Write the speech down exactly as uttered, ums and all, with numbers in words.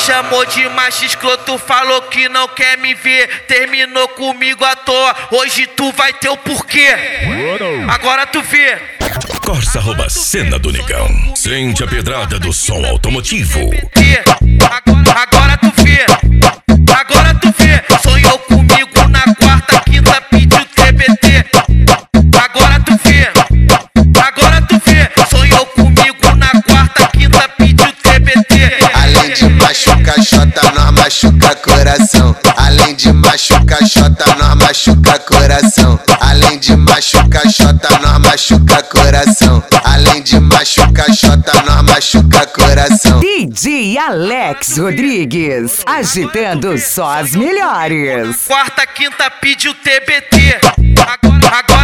chamou de macho escroto, falou que não quer me ver. Terminou comigo à toa, hoje tu vai ter o porquê. Agora tu vê. Corsa arroba cena do negão. Sente a pedrada do som automotivo. Agora, agora tu vê. Agora tu vê. Sonhou comigo na quarta, quinta, pediu T B T. Agora tu vê. Agora tu vê. Sonhou comigo na quarta, quinta, pediu T B T. Além de machucar xota, nós machuca coração. Além de machucar xota, nós machuca coração. Além de machucar xota, nós machuca coração. Além de machucar xota, nós machuca coração. D J Alex Rodrigues, agitando só as melhores. Quarta, quinta, pediu T B T. Agora, agora